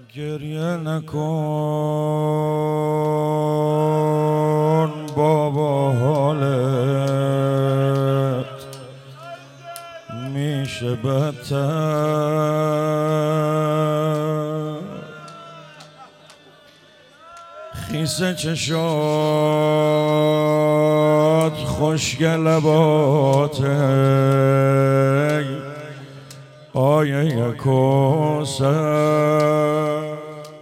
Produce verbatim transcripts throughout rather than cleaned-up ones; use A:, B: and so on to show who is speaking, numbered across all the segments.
A: گریه نکن بابا، حالت میشه بدتر. خیسه چشات خشک لباته آیه کوثر.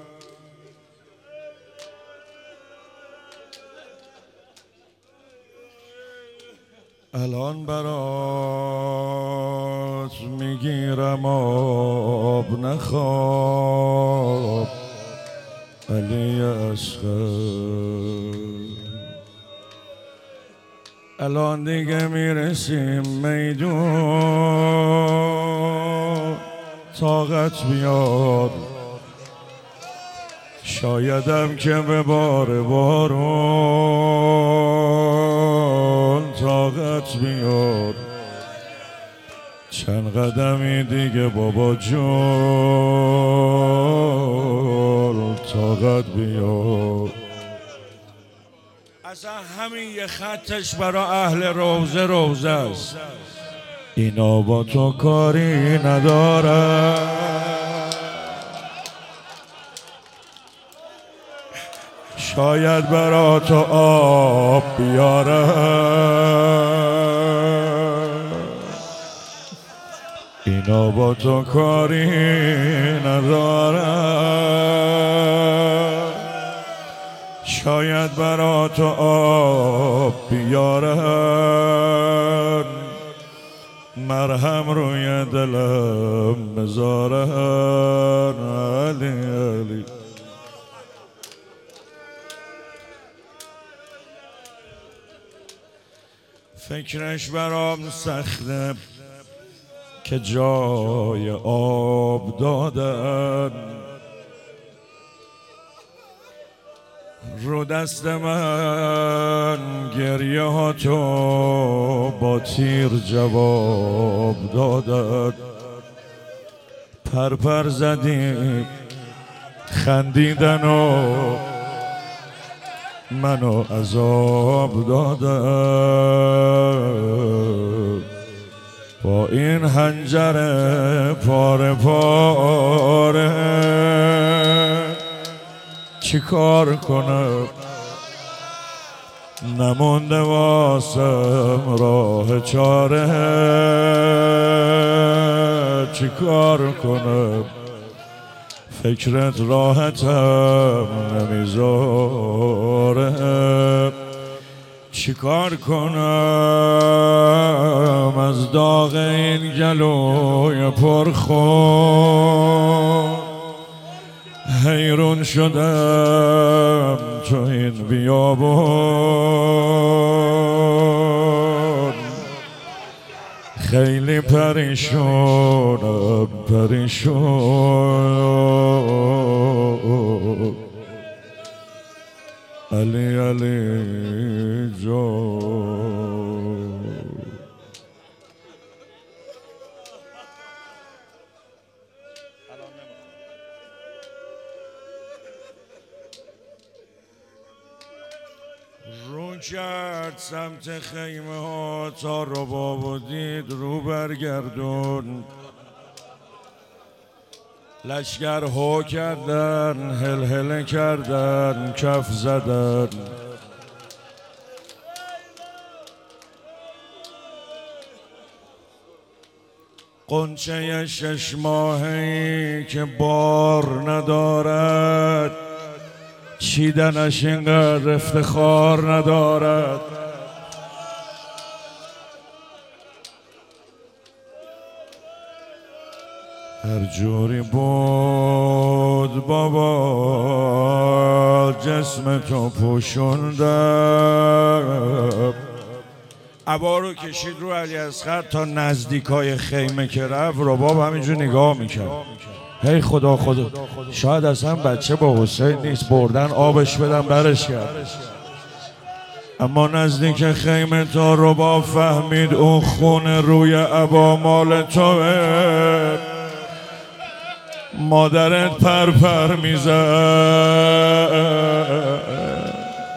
A: الان برات میگیرم آب نخواب علی اصغر. الان دیگه میرسیم میدون، طاقت بیار شایدم که به بار بارون. طاقت بیار چند قدمی دیگه بابا جون. طاقت بیار. اصلا همین یه خطش برا اهل روزه روزه است. اینا با تو کاری نداره، شاید برا تو آب بیاره. اینا با تو کاری نداره، شاید برا تو آب بیارن. مرهم روی دلم بذارن علی علی. فکرش برام سخته که جای آب دادن رو دست من. گریه ها تو با تیر جواب دادن. پرپر زدیم خندیدن و منو عذاب دادن. با این حنجره پاره پاره چی کار کنم؟ نمونده واسم راه چاره. چی کار کنم؟ فکرت راحتم نمیذاره. چی کار کنم از داغ این گلوی پرخون؟ حیرون شدم تو این بیابون. خیلی پریشونم پریشون علی علی جان. رو کرد سمت خیمه ها تا رباب و دید رو برگردون. لشگر هو کردن هل هل کردن کف زدن. قنچه شش ماهی که بار ندارد چیدنش اینقدر افتخار ندارد. هر جوری بود بابا جسم تو پوشوندم. عبا رو کشید رو علی اصغر تا نزدیکای خیمه که رفت رباب همینجور نگاه میکرد. هی خدا خدا شاید اصلا بچه با حسین نیست، بردن آبش بدن برش کرد. اما نزدیک خیمه تا رباب فهمید اون خون روی عبا مال توه. مادرت پر پر میزد،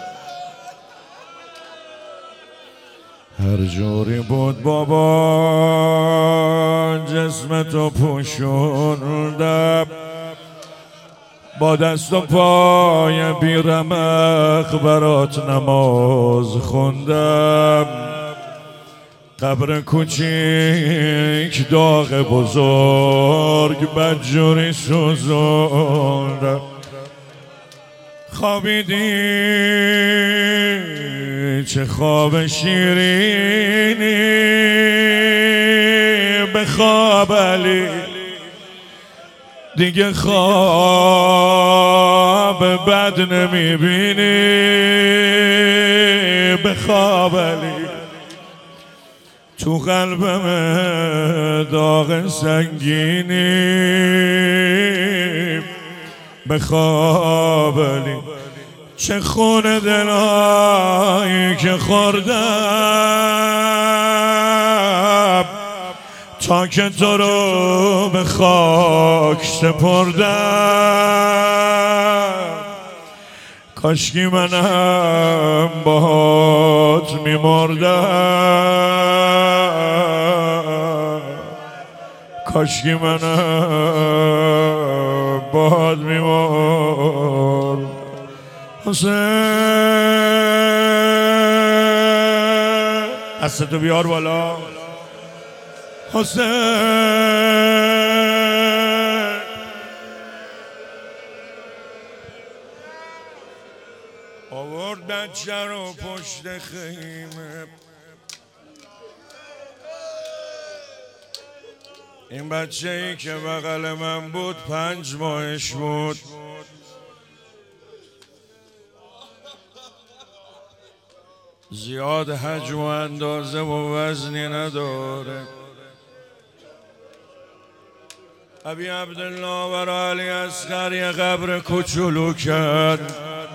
A: هر جوری بود بابا جسمتو پوشوندم، با دست و پای بیرمق برات نماز خوندم، قبر کوچیک داغ بزرگ بدجوری سوزوندم. خوابیدی چه خواب شیرینی، به خواب علی دیگه خواب بد نمیبینی، به خواب علی تو قلبم داغ سنگینی، به خواب علی چه خون دلایی که خوردم تا که تو رو به خاک سپردم. کاشکی منم باهات میمردم، کاشکی منم باهات میمردم. حسین دستتو بیار بالا. حسین آورد بچه رو پشت خیمه، این بچه ای که بغل من بود پنج ماهش بود، زیاد حجم و اندازه و وزنی نداره. ابی عبدالله برای علی اصغر یه قبر کوچولو کرد،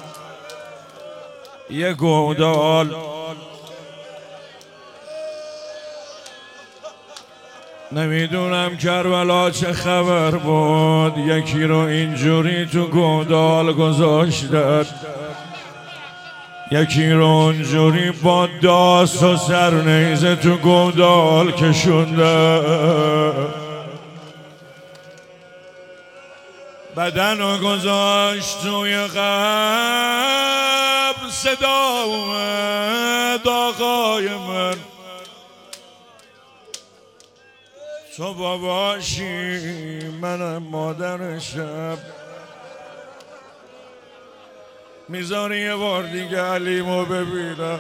A: یه گودال. نمیدونم کربلا چه خبر بود، یکی رو اینجوری تو گودال گذاشتن، یکی رو اونجوری با داست و سرنیزه تو گودال کشونده. بدن رو گذاشت توی قبر، صدا اومد آقای من تو باباشی منم مادرشم، میذاری یه بار دیگه علیمو ببینم.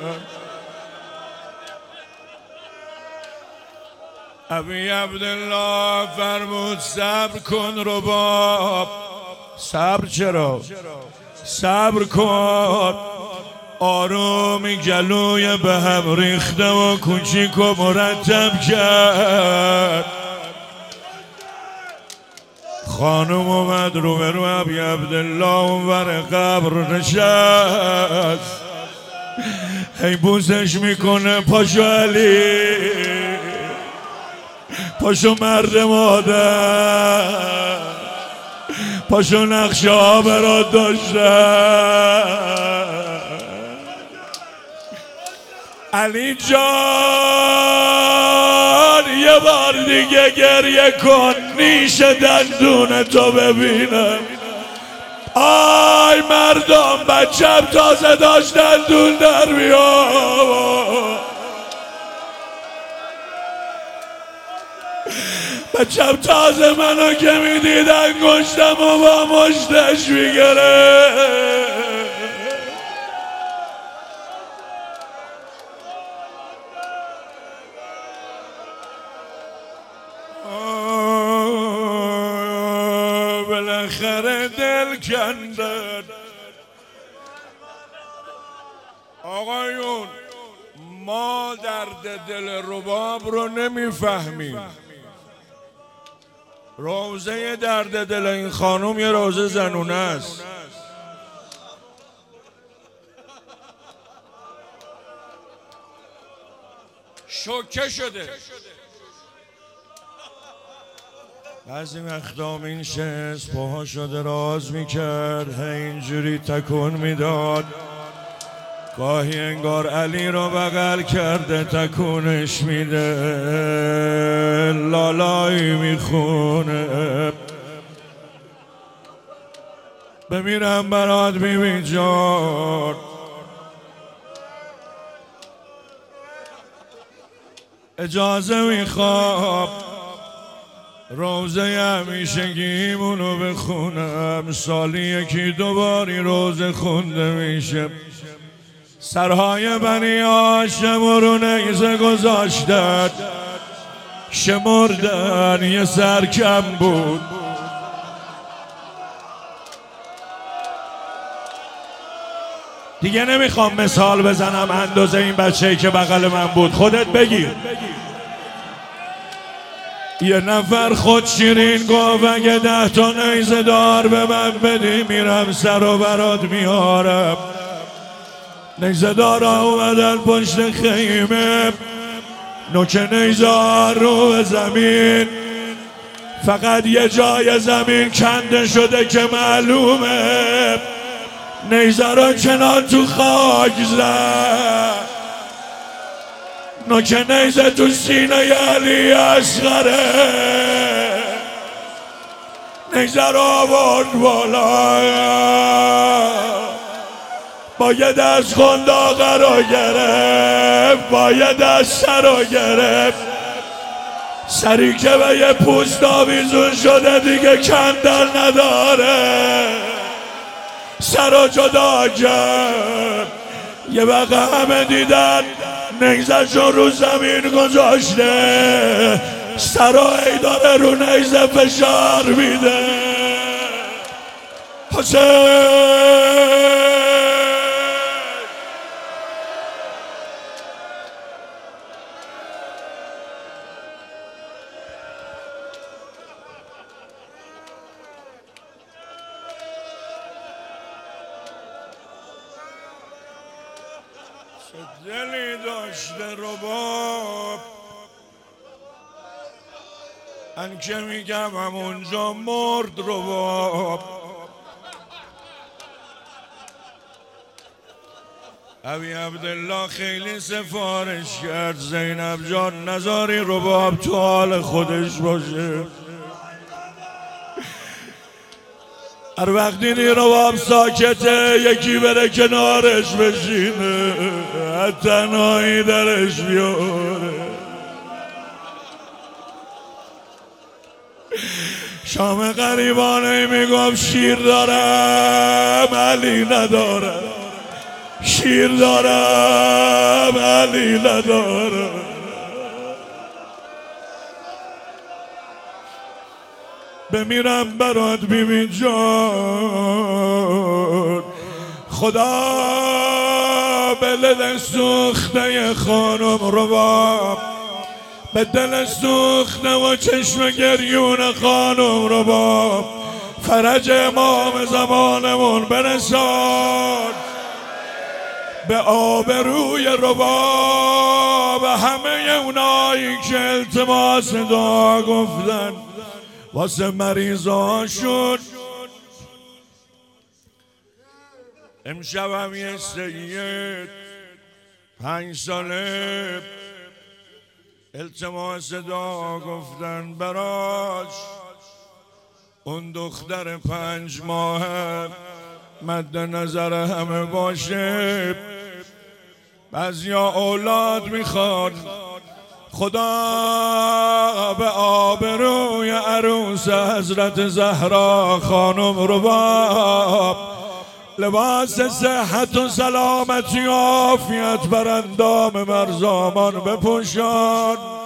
A: ابی عبدالله فرمود صبر کن رباب. صبر چرا؟ صبر کن. آرومی گلوی به هم ریخته و کوچیک و مرتب کرد. خانم اومد رو به رو ابی عبدالله اونور قبر نشست، هی بوسش میکنه. پاشو علی، پاشو مرد مادر، پاشو نقشه ها برات داشتن. علی جان یه بار دیگه گریه کن، نیش دندون تو ببینم. آی مردم بچم تازه داشت دندون در بیاد، بچم تازه منو که میدید انگشتم و با مشتش میگره. بالاخره دل کندن. آقایون ما درد دل رباب رو نمیفهمیم. روزه درد دل این خانوم یه روزه زنونه است. شوکه شده. بعضی وقتا این شست پاهاشو دراز میکرد، هی اینجوری تکون میداد، گاهی انگار علی رو بغل کرده تکونش میده، لالایی میخونه. بمیرم برات بیبی جان، اجازه میخوام روزه همیشگیمونو بخونم. سالی یکی دوباری روزه خونده میشه. سرهای بنی هاشم رو نیزه گذاشتن، شمردن یه سر کم بود. دیگه نمیخوام مثال بزنم اندازه این بچه‌ای که بغل من بود، خودت بگیر. یه نفر خود شیرین گفت اگه ده تا نیزه دار به من بدی میرم سر و برات میارم. نیزه دارا اومدن پشت خیمه، نوک نیزه رو به زمین، فقط یه جای زمین کنده شده که معلومه. نیزه رو کنار تو خاک زد، نوک نیزه تو سینه علی اصغره. نیزه رو آورد بالا، با یه دست خنداقه رو گرفت، با یه دست سر رو گرفت. سری که به یه پوست آویزون شده دیگه کندل نداره، سر رو جدا کرد. یه وقت همه دیدن نیزه‌شو رو زمین گذاشته، سر رو ای داره رو نیزه فشار میده. حسین دلی داشته رباب، من که میگم همونجا مرد رباب. ابی عبدالله خیلی سفارش کرد زینب جان نذاری رباب تو حال خودش باشه. هر وقت دیدی رباب ساکته یکی بره کنارش بشینه، تنهایی درش بیاره. شام غریبانه میگم شیر دارم علی ندارم، شیر دارم علی ندارم. بمیرم برات بیبی جان، خدا به دل سوخته خانم رباب، به دل سوخته و چشم گریون خانم رباب فرج امام زمانمون برسان. به آبروی رباب همه اونایی که التماس دعا گفتن واسه مریضاشون. امشب هم یه سید پنج ساله التماس دعا گفتن براش، اون دختر پنج ماه مد نظر همه باشه. بعضیا اولاد میخوان، خدا به آبروی عروس حضرت زهرا خانم رباب لباس صحت و سلامتی و عافیت بر اندام مرزامان بپوشان.